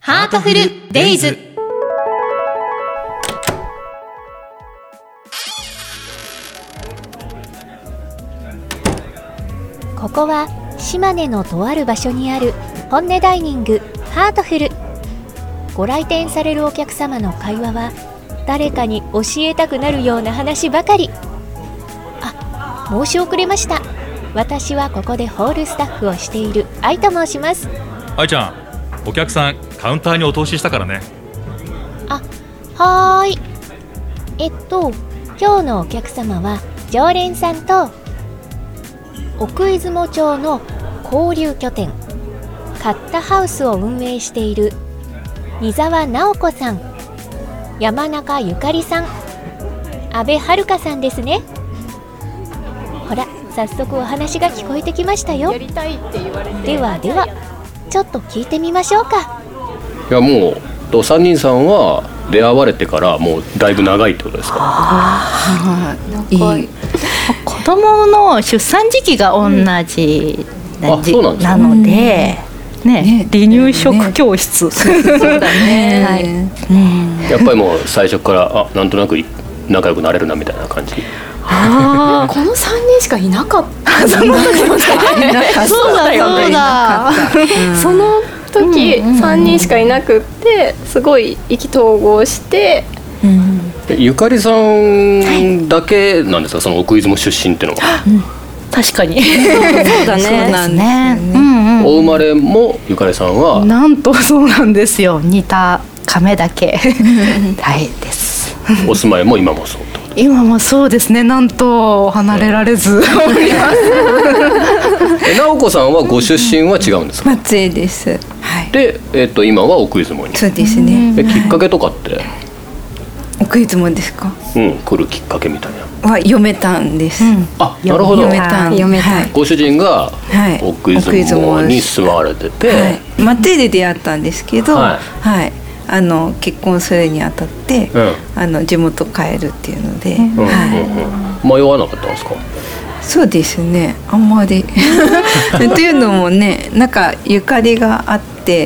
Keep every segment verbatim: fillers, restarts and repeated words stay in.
ハートフルデイズ。 ここは島根のとある場所にある本音ダイニングハートフル。ご来店されるお客様の会話は誰かに教えたくなるような話ばかり。あ、申し遅れました。私はここでホールスタッフをしている愛と申します。 愛ちゃん、お客さんカウンターにお通ししたからね。 あ、はーい。えっと今日のお客様は常連さんと奥出雲町の交流拠点カッタハウスを運営している新沢直子さん、山中ゆかりさん、阿部遥さんですね。ほら、早速お話が聞こえてきましたよ。 やりたいって言われて、 ではではちょっと聞いてみましょうか。 いや、もうとさんにんさんは出会われてからもうだいぶ長いってことですか？ あー、 長い。 いい。子供の出産時期が同じなじ、 うんあそうなんですかなので、ね、 ね離乳食教室、 そうだね、 はい、うんやっぱりもう最初からあなんとなく仲良くなれるなみたいな感じ。 あこのさんにんしかいなかったその時もそうだよね。 その時うんうんうんさんにんしかいなくってすごい意気投合して、 うんえゆかりさんだけなんですか、その奥出雲出身っていうのは？ 確かにそうだね。 そうなんですね。うんうん、 お生まれもゆかりさんはなんとそうなんですよ。似た亀だけはいです。 お住まいも今もそうってこと？ 今もそうですね。なんと離れられずおりますえ直子さんはご出身は違うんですか？ 松江です。はい。 で、えっと今は奥出雲に。 そうですね。 えきっかけとかって奥出雲ですか？ うん来るきっかけみたいな。 は読めたんです。 うんあ、なるほど。 読めたん。 読めたはい。 ご主人がはい奥出雲に住まわれてて、 はい。松江で出会ったんですけど、 ははいい。あの結婚するにあたって、 うんあの地元帰るっていうので、 うんうんはうん、迷わなかったんですか？ い。そうですね。あんまりというのもね、なんかゆかりがあって、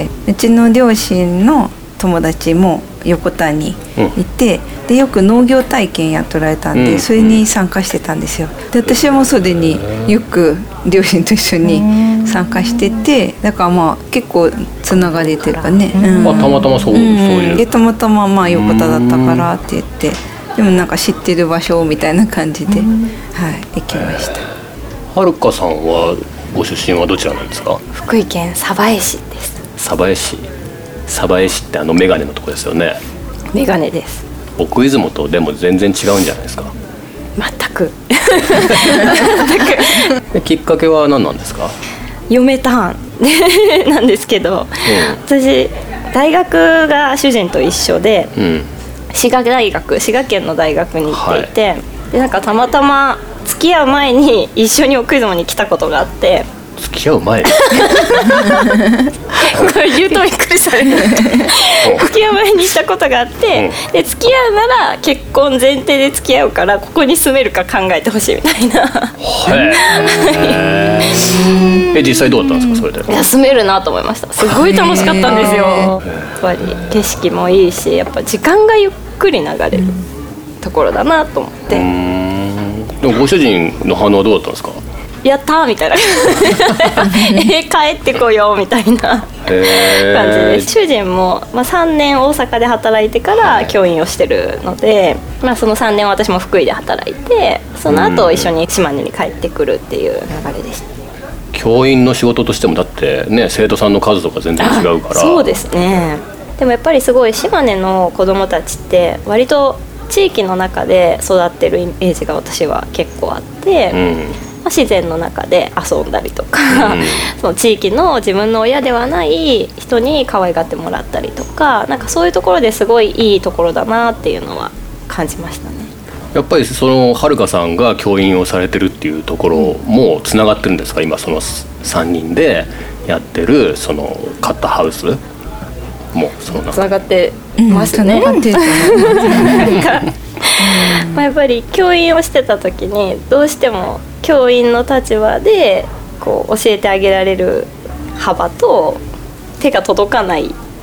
うちの両親の友達も横田にいて、うん、でよく農業体験やっとられたんで、うん、それに参加してたんですよ。で私もそれによく両親と一緒に参加してて、だからまあ結構つながれてるかね、うんまあ、たまたまそう、 うん、 そういうでたまたままあ横田だったからって言って、でもなんか知ってる場所みたいな感じで、はい、行きました。 はるかさんはご出身はどちらなんですか？ 福井県鯖江市です。 鯖江市。鯖江市ってあのメガネのとこですよね。 メガネです。 奥出雲とでも全然違うんじゃないですか？ 全くできっかけは何なんですか？ 読めたんなんですけど、私大学が主人と一緒で、 うんうん滋賀大学滋賀県の大学に行っていて、 はい、 でなんかたまたま付き合う前に一緒に奥出雲に来たことがあって。 付き合う前これ言うとびっくりされる付き合う前にしたことがあって、うん、で付き合うなら結婚前提で付き合うからここに住めるか考えてほしいみたいな。 へえ実際どうだったんですか？それで。 いや住めるなと思いました。すごい楽しかったんですよ。やっぱり景色もいいし、やっぱ時間がゆっくり流れるところだなと思って。 うーんでもご主人の反応はどうだったんですか？ やったーみたいなえ帰ってこようみたいな感じで、主人も、まあ、さんねん大阪で働いてから教員をしてるので、まあ、そのさんねん私も福井で働いて、その後一緒に島根に帰ってくるっていう流れでした。 教員の仕事としてもだってね、生徒さんの数とか全然違うから。 そうですね。でもやっぱりすごい島根の子どもたちって割と地域の中で育ってるイメージが私は結構あって、うんまあ、自然の中で遊んだりとか、うん、その地域の自分の親ではない人に可愛がってもらったりとか、なんかそういうところですごいいいところだなっていうのは感じましたね。 やっぱりそのはるかさんが教員をされてるっていうところもつながってるんですか？今そのさんにんでやってるそのカッタハウスもそのつながってますね。 うん、つながってるまあやっぱり教員をしてた時にどうしても教員の立場でこう教えてあげられる幅と手が届かない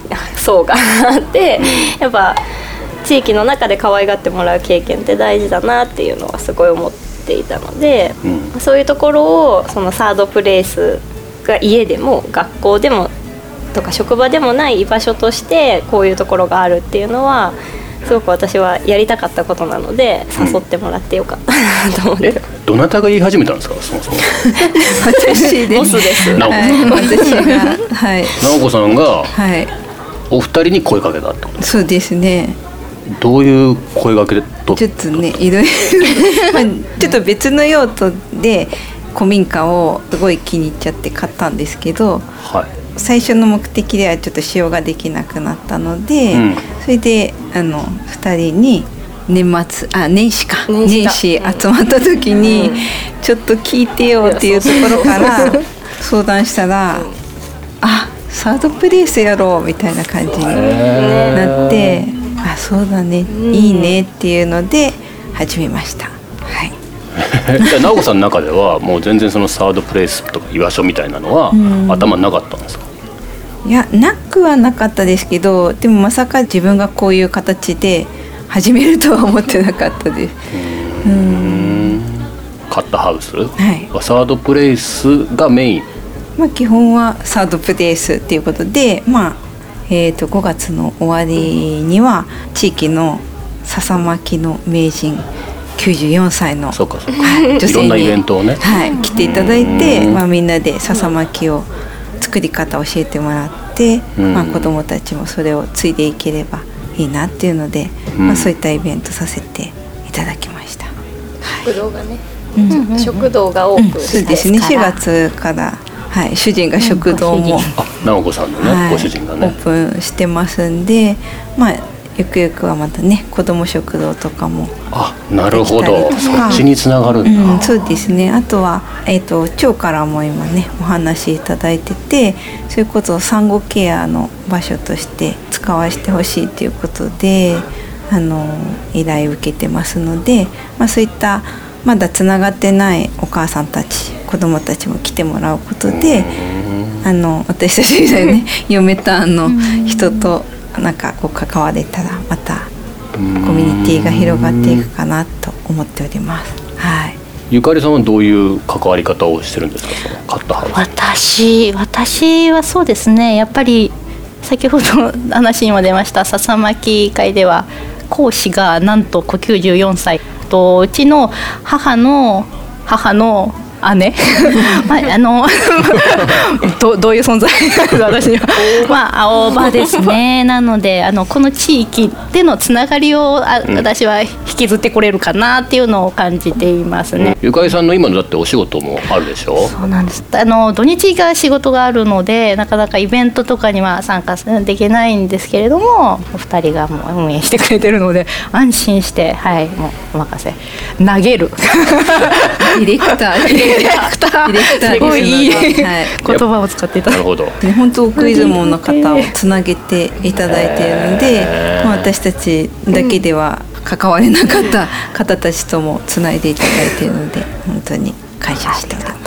層があってやっぱ地域の中で可愛がってもらう経験って大事だなっていうのはすごい思っていたので、うん、そういうところをそのサードプレイスが家でも学校でもとか職場でもない居場所としてこういうところがあるっていうのはすごく私はやりたかったことなので誘ってもらってよかったなと思って、うん、 どなたが言い始めたんですかそもそも私でボスです、 はい、私が、はい、 直子さんが、 はい、 お二人に声かけたってこと？ そうですね。 どういう声掛けでとちょっとねいろいろまあちょっと別の用途で古民家をすごい気に入っちゃって買ったんですけど、 はい、 最初の目的ではちょっと使用ができなくなったので、うん、それであのふたりに年末あ年始か年始集まった時に、うん、ちょっと聞いてよっていうところから相談したら、あサードプレイスやろうみたいな感じになって、あそうだね、うん、いいねっていうので始めました。はい。 じゃあ直子さんの中ではもう全然そのサードプレイスとか居場所みたいなのは頭になかったんですか？ いやなくはなかったですけど、でもまさか自分がこういう形で始めるとは思ってなかったです。うーん買ったハウス、 はい、 サードプレイスがメイン。 まあ、基本はサードプレイスっていうことで、まあえー、とごがつの終わりには地域の笹巻の名人きゅうじゅうよんさいのそうかそうか、 はい、女性にいろんなイベントをね、 はい、来ていただいて、まあ、みんなで笹巻を作り方を教えてもらって、まあ、子どもたちもそれを継いでいければいいなっていうので、まあ、そういったイベントさせていただきました。 食堂がね、うん、食堂が多く、うん、 そうですねしがつからはい、主人が食堂も、 あ直子さんのね、はい、ご主人がねオープンしてますんで、まあゆくゆくはまたね子ども食堂とかもあなるほどそっちにつながるんだ、 うん、そうですね。あとは、えーと、町からも今ねお話いただいてて、それこそ産後ケアの場所として使わせてほしいということであの依頼を受けてますので、まあ、そういったまだつながってないお母さんたち子どもたちも来てもらうことで、あの私たちみたいにね嫁とあの人となんかこう関われたらまたコミュニティが広がっていくかなと思っております。はい。 ゆかりさんはどういう関わり方をしてるんですか、その買ったハウス？ 私私はそうですね、やっぱり先ほど話にも出ました笹巻会では講師がなんときゅうじゅうよんさいと、うちの母の母の姉まあ、あのど, どういう存在私にはまあ青葉ですね。なのであのこの地域でのつながりをあ、うん、私は引きずってこれるかなっていうのを感じていますね。 ゆかりさんの今のだってお仕事もあるでしょ？ そうなんです。あの土日が仕事があるのでなかなかイベントとかには参加できないんですけれども、お二人がもう運営してくれてるので安心してはいもうお任せ投げるディレクターディレクターすごいいい、はい、言葉を使っていただいて、 なるほど、 本当奥出雲の方をつなげていただいているので、まあ、私たちだけでは関われなかった方たちともつないでいただいているので本当に感謝しております。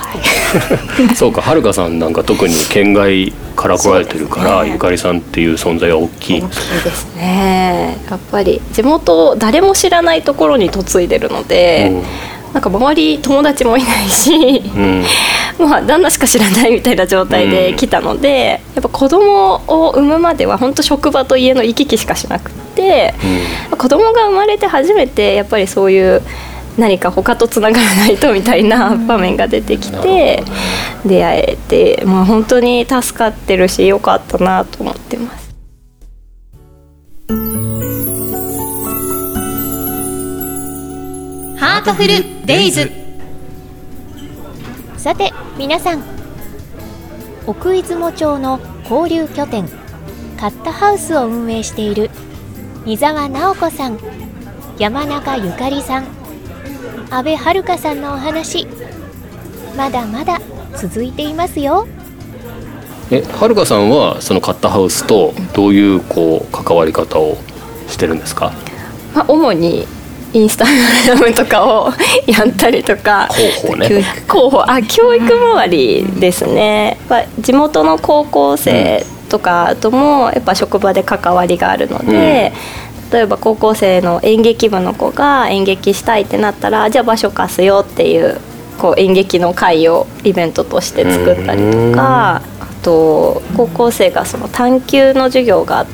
そうか、はるかさんなんか特に県外から来られてるから、ね、ゆかりさんっていう存在は大きい。 大きいですね。やっぱり地元誰も知らないところに嫁いでるので、うん、なんか周り友達もいないし、うんまあ、旦那しか知らないみたいな状態で来たので、うん、やっぱ子供を産むまでは本当職場と家の行き来しかしなくて、うん、子供が生まれて初めてやっぱりそういう何か他とつながらないとみたいな場面が出てきて出会えて、まあ、本当に助かってるし良かったなと思ってます。 ハートフルデイズ。 さて皆さん、奥出雲町の交流拠点カッタハウスを運営している三沢直子さん、山中ゆかりさん、阿部遥さんのお話、まだまだ続いていますよ。 え、はるかさんはそのカッタハウスとどういうこう関わり方をしてるんですか？ まあ、主にインスタグラムとかをやったりとか、 広報ね、 広報、あ、教育周りですね。やっぱ地元の高校生とかともやっぱ職場で関わりがあるので、うん、例えば高校生の演劇部の子が演劇したいってなったら、じゃあ場所貸すよっていうこう演劇の会をイベントとして作ったりとか、あと高校生がその探究の授業があって、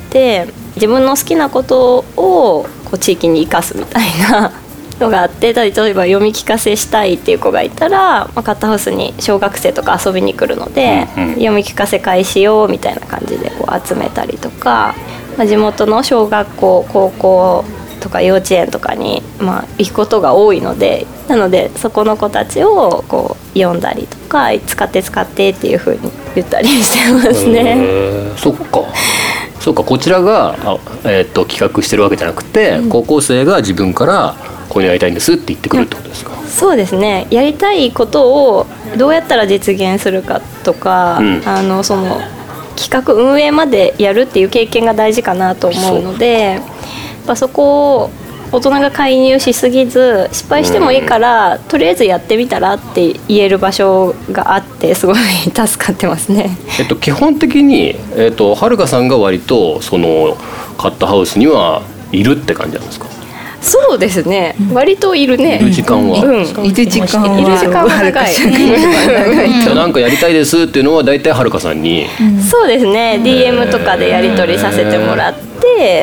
自分の好きなことをこう地域に生かすみたいなのがあって、例えば読み聞かせしたいっていう子がいたら、まあ、カッタハウスに小学生とか遊びに来るので、うんうん、読み聞かせ会しようみたいな感じでこう集めたりとか、まあ、地元の小学校高校とか幼稚園とかに、まあ、行くことが多いので、なのでそこの子たちをこう読んだりとか、使って使ってっていう風に言ったりしてますね。 そっかそうか、こちらが、あ、えー、っと企画してるわけじゃなくて、うん、高校生が自分からこういうのやりたいんですって言ってくるってことですか？ そうですね、やりたいことをどうやったら実現するかとか、うん、あのその企画運営までやるっていう経験が大事かなと思うので、やっぱそこを大人が介入しすぎず、失敗してもいいから、うん、とりあえずやってみたらって言える場所があって、すごい助かってますね。 えっと、基本的に、えっと、はるかさんが割とそのカッタハウスにはいるって感じなんですか？ そうですね、うん、割といるね。 いる時間は、 うん、 いる時間は、 いる時間は長い。 じゃあなんかやりたいですっていうのは大体はるかさんに、 うん、そうですね、ディーエム とかでやり取りさせてもらって、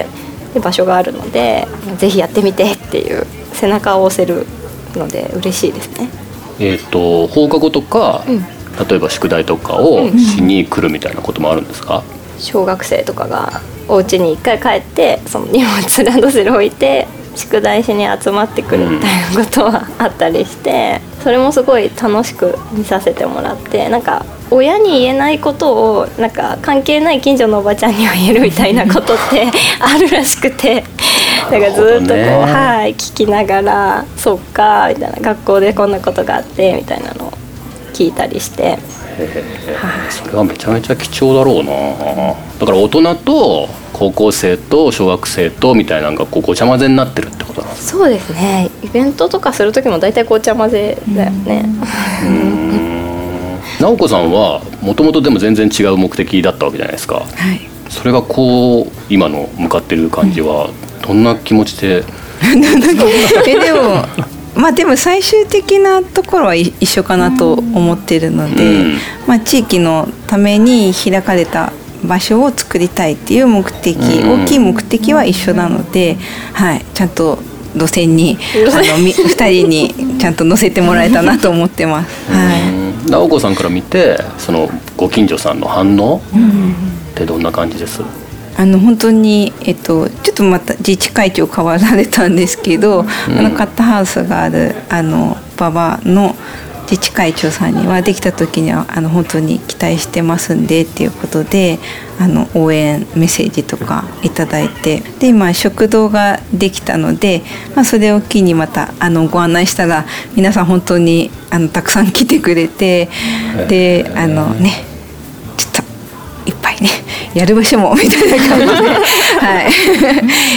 で場所があるのでぜひやってみてっていう背中を押せるので嬉しいですね。 えーと、放課後とか、うん、例えば宿題とかをしに来るみたいなこともあるんですか？ 小学生とかがお家に一回帰ってその荷物ランドセル置いて宿題しに集まってくるみたいなことはあったりして、うん、それもすごい楽しく見させてもらって、なんか親に言えないことをなんか関係ない近所のおばちゃんには言えるみたいなことってあるらしくて、だからずっとこう、はい、聞きながら、そっかみたいな、学校でこんなことがあってみたいなのを聞いたりして、 はい、それはめちゃめちゃ貴重だろうな。だから大人と高校生と小学生とみたいなのがこうごちゃ混ぜになってるってことなんですか？ そうですね、イベントとかする時も大体ごちゃ混ぜだよね。うーん直子さんはもともとでも全然違う目的だったわけじゃないですか、はい、それがこう今の向かってる感じはどんな気持ちでえでもまあでも最終的なところは一緒かなと思ってるので、うん、まあ、地域のために開かれた場所を作りたいっていう目的、うん、大きい目的は一緒なので、はい、ちゃんと路線にあのふたりにちゃんと乗せてもらえたなと思ってます、はい、 直子さんから見てそのご近所さんの反応ってどんな感じです？ あの本当に、えっと、ちょっとまた自治会長変わられたんですけど、うん、あのカッタハウスがあるあの馬場の自治会長さんにはできた時にはあの本当に期待してますんでっていうことであの応援メッセージとかいただいて、で今食堂ができたので、まあ、それを機にまたあのご案内したら皆さん本当にあのたくさん来てくれて、であのねちょっといっぱいねやる場所もみたいな感じで、はい、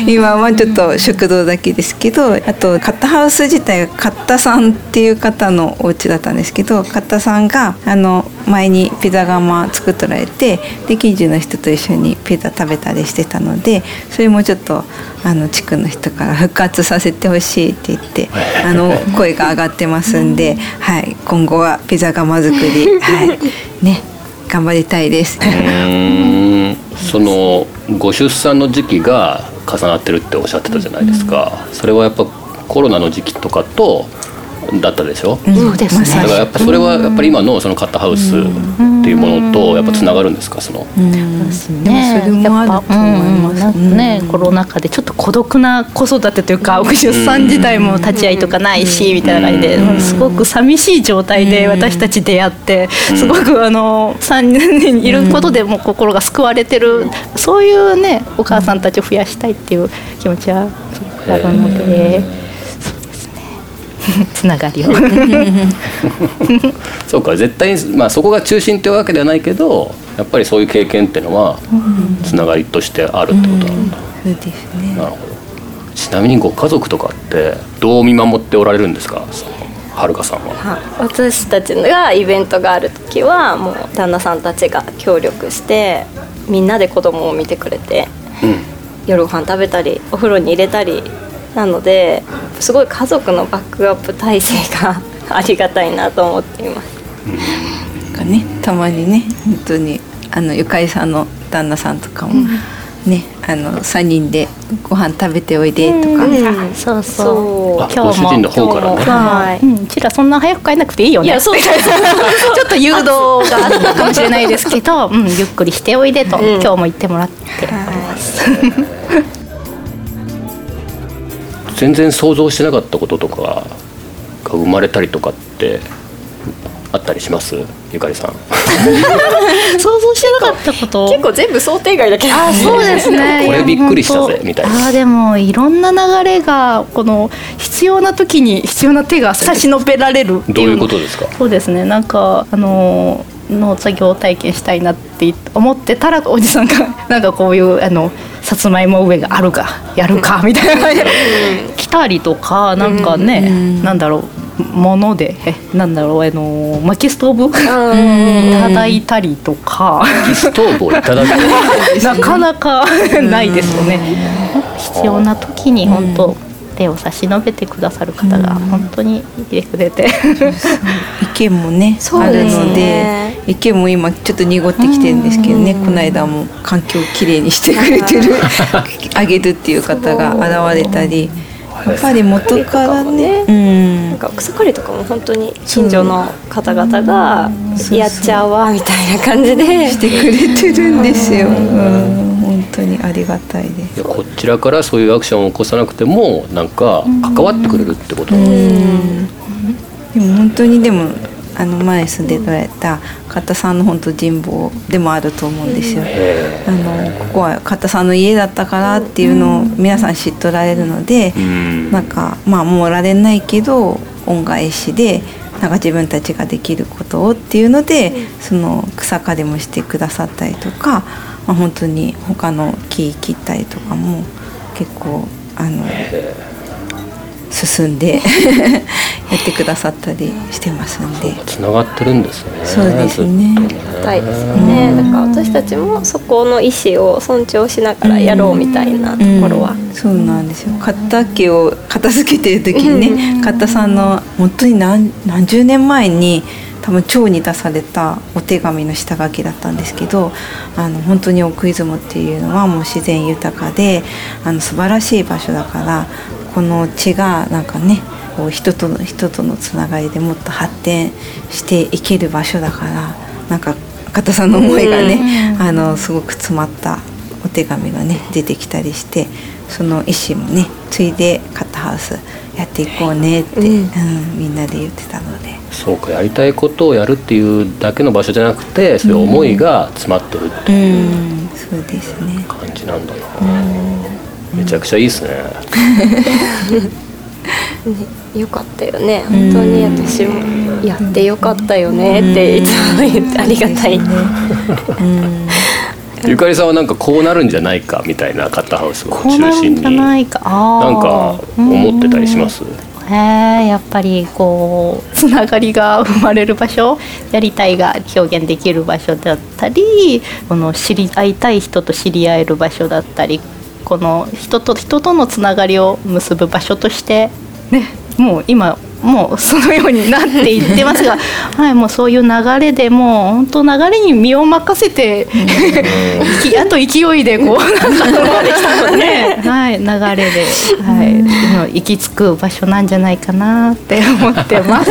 今はちょっと食堂だけですけど、あとカッタハウス自体がカッタさんっていう方のお家だったんですけど、カッタさんがあの前にピザ窯作っておられて、で近所の人と一緒にピザ食べたりしてたので、それもちょっとあの地区の人から復活させてほしいって言ってあの声が上がってますんで、はい、今後はピザ窯作り、はいね、頑張りたいです。うーんそのご出産の時期が重なってるっておっしゃってたじゃないですか、うん、それはやっぱコロナの時期とかとだったでしょ、うん、 そうですね。 だからやっぱそれはやっぱり今のそのカッタハウスっていうものとやっぱつながるんですか？その、うん、 ですね、それもあると思います。なんかね、コロナ禍でちょっと孤独な子育てというか、出産自体も立ち会いとかないしみたいな感じですごく寂しい状態で私たち出会って、すごくあのさんにんいることでも心が救われてる、そういうねお母さんたちを増やしたいっていう気持ちはあるので。つながりをそうか、絶対に、まあ、そこが中心というわけではないけど、やっぱりそういう経験っていうのはつながりとしてあるってことなんだ、 うんうん、そうですね。 なるほど。ちなみにご家族とかってどう見守っておられるんですか？はるかさんは。 はい、私たちがイベントがある時はもう旦那さんたちが協力してみんなで子供を見てくれて、 うん、 夜ご飯食べたりお風呂に入れたりなのですごい家族のバックアップ体制がありがたいなと思っています。 なんかね、たまにね本当にあのゆかりさんの旦那さんとかも、うんね、あのさんにんでご飯食べておいでとか、うんうん、そうそう今日もご主人の方からね、 はい、うん、うちらそんな早く帰んなくていいよね。いやそうそうそうちょっと誘導があったかもしれないですけど、うん、ゆっくりしておいでと、うん、今日も言ってもらっております、はい、 全然想像してなかったこととかが生まれたりとかってあったりします？ゆかりさん想像してなかったこと結構全部想定外だけど、 あ、そうですねこれびっくりしたぜみたいな。 あ、でもいろんな流れがこの必要な時に必要な手が差し伸べられるっていう。 どういうことですか？ そうですね、なんかあの農作業体験したいなって思ってたらおじさんがなんかこういうあのさつまいも植えがあるかやるかみたいな来たりとか、なんかね、なんだろうものでえなんだろうあの薪ストーブいただいたりとか、 薪ストーブをいただくなかなかないですよね。必要な時に本当手を差し伸べてくださる方が本当にいてくれて、 池もねあるので、池も今ちょっと濁ってきてるんですけどね、この間も環境をきれいにしてくれてるあげるっていう方が現れたり、やっぱり元からね、うん、 なんか草刈りとかも本当に近所の方々がやっちゃうわみたいな感じでしてくれてるんですよ、うん、本当にありがたいです。 いやこちらからそういうアクションを起こさなくてもなんか関わってくれるってこと、うんうん、 でも本当にでもあの前住んでおられた方さんの本当人望でもあると思うんですよ。あのここは方さんの家だったからっていうのを皆さん知っとられるので、なんかまあもうおられないけど恩返しでなんか自分たちができることをっていうので、その草刈りもしてくださったりとか、まあ、本当に他の木切ったりとかも結構あの進んでやってくださったりしてますんで、 つながってるんですね。 そうですね。 たいですよね。だから私たちもそこの意思を尊重しながらやろうみたいなところは、 うんうん、そうなんですよ。片家を片付けてる時にね、片さんの本当に 何, 何十年前に多分町に出されたお手紙の下書きだったんですけど、あの本当に奥出雲っていうのはもう自然豊かであの素晴らしい場所だから、この地がなんかねこう人との人とのつながりでもっと発展していける場所だから、なんか片さんの思いがね、あのすごく詰まったお手紙がね出てきたりして、その意思もねついでカットハウスやっていこうねって、うんうん、みんなで言ってたので。 そうか、やりたいことをやるっていうだけの場所じゃなくて、そういう思いが詰まってるっていう、 うん、そうですね、 感じなんだな、うん、めちゃくちゃいいですね。 ね、よかったよね、本当に私もやってよかったよねっていつも言って、ありがたい、うん、 ゆかりさんはなんかこうなるんじゃないかみたいなカットハウスを中心になんか思ってたりします？ えー、やっぱりこうつながりが生まれる場所、やりたいが表現できる場所だったり、この知り合いたい人と知り合える場所だったり、この人と人とのつながりを結ぶ場所としてね、もう今もうそのようになっていってますがはい、もうそういう流れでもう本当流れに身を任せてあと勢いでこうなんかね、はい、流れで、はい、行き着く場所なんじゃないかなって思ってます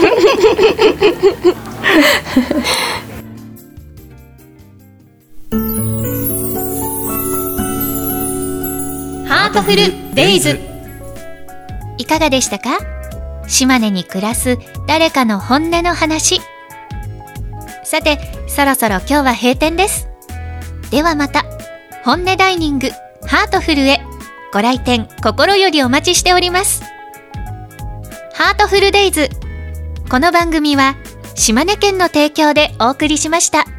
ハートフルデイズ、いかがでしたか？島根に暮らす誰かの本音の話。さて、そろそろ今日は閉店です。ではまた、本音ダイニングハートフルへご来店心よりお待ちしております。ハートフルデイズ、この番組は島根県の提供でお送りしました。